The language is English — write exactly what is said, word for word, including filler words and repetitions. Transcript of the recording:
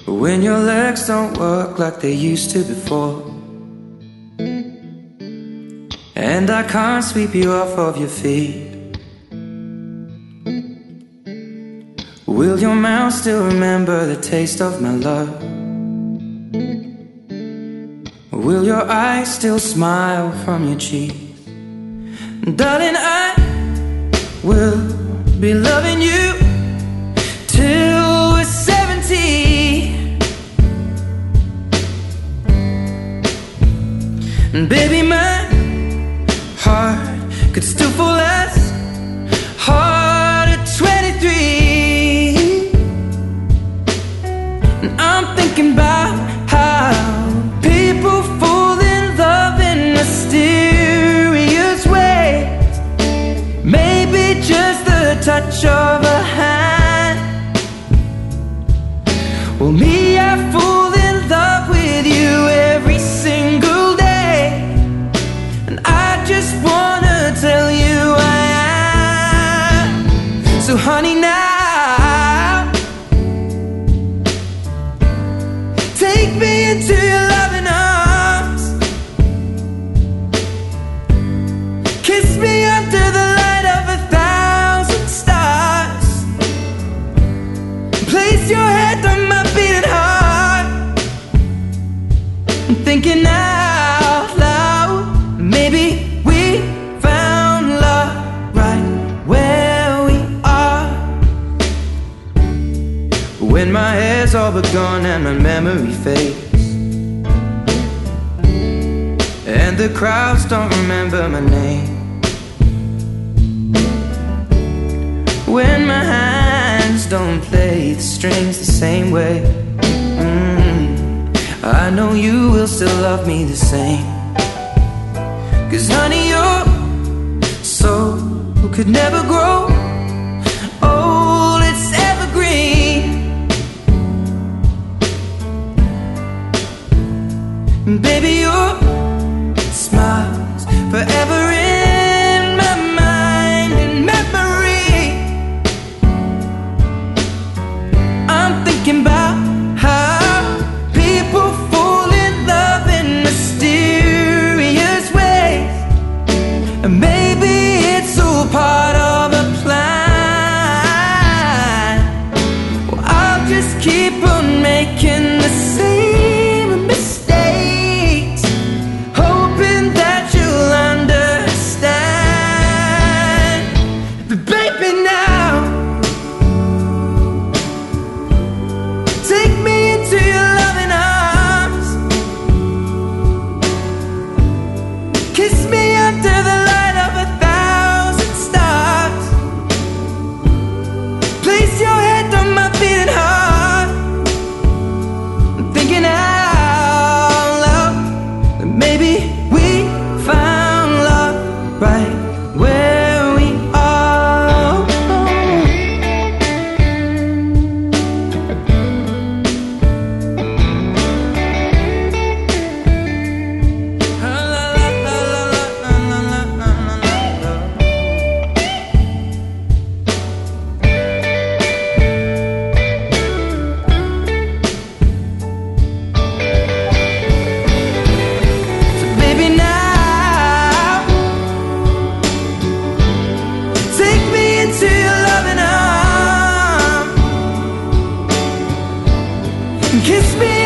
When your legs don't work like they used to before, and I can't sweep you off of your feet, will your mouth still remember the taste of my love? Will your eyes still smile from your cheeks? Darling, I will be loving you till we're seventy. And baby, my heart could still fall as hard at twenty-three. And I'm thinking about how people fall in love in mysterious ways. Maybe just the touch of a hand. Well, me, I fall in love with you every single day, and I just wanna tell you I am. So honey, now take me into your loving arms, kiss me under the light of a thousand stars, place your head on my beating heart. I'm thinking out loud, maybe we found love right where we are. When my hair's all but gone and my memory fades, and the crowds don't remember my name, when my hands don't play the strings the same way, mm, I know you will still love me the same. Cause honey, your soul could never grow old, it's evergreen. And baby, your smile's forever in my mind and memory. I'm thinking about how people fall in love in mysterious ways, and maybe it's all part of a plan. Well, I'll just keep on making the same mistakes, hoping that you'll understand. But baby, now take me into your loving arms, kiss me under the light of a thousand stars, place your head on my beating heart. I'm thinking out loud that maybe we found love right where we are. So baby, now take me into your loving arms, kiss me